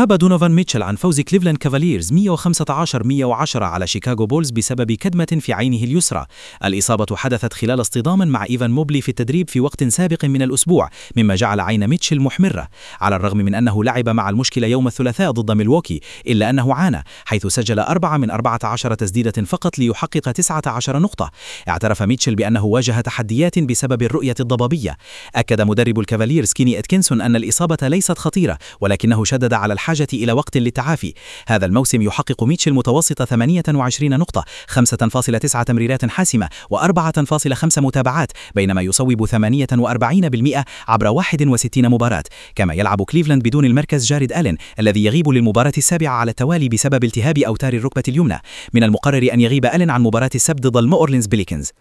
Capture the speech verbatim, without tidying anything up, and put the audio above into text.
غاب دونوفان ميتشل عن فوز كليفلاند كافاليرز مئة وخمسة عشر مئة وعشرة على شيكاغو بولز بسبب كدمة في عينه اليسرى. الإصابة حدثت خلال اصطدام مع إيفان موبلي في التدريب في وقت سابق من الأسبوع، مما جعل عين ميتشل محمرة. على الرغم من أنه لعب مع المشكلة يوم الثلاثاء ضد ميلواكي، إلا أنه عانى، حيث سجل أربعة من أربعة عشر تسديدة فقط ليحقق تسعة عشر نقطة. اعترف ميتشل بأنه واجه تحديات بسبب الرؤية الضبابية. أكد مدرب الكافاليرز كيني إتكنسون أن الإصابة ليست خطيرة، ولكنه شدد على الحاجة إلى وقت للتعافي. هذا الموسم يحقق ميتشل متوسط ثمانية وعشرين نقطة، خمسة فاصلة تسعة تمريرات حاسمة وأربعة فاصلة خمسة متابعات، بينما يصوب ثمانية وأربعين بالمئة عبر واحد وستين مباراة. كما يلعب كليفلاند بدون المركز جاريد ألين الذي يغيب للمباراة السابعة على التوالي بسبب التهاب أوتار الركبة اليمنى. من المقرر أن يغيب ألين عن مباراة السبت ضد المؤورلينز بليكنز.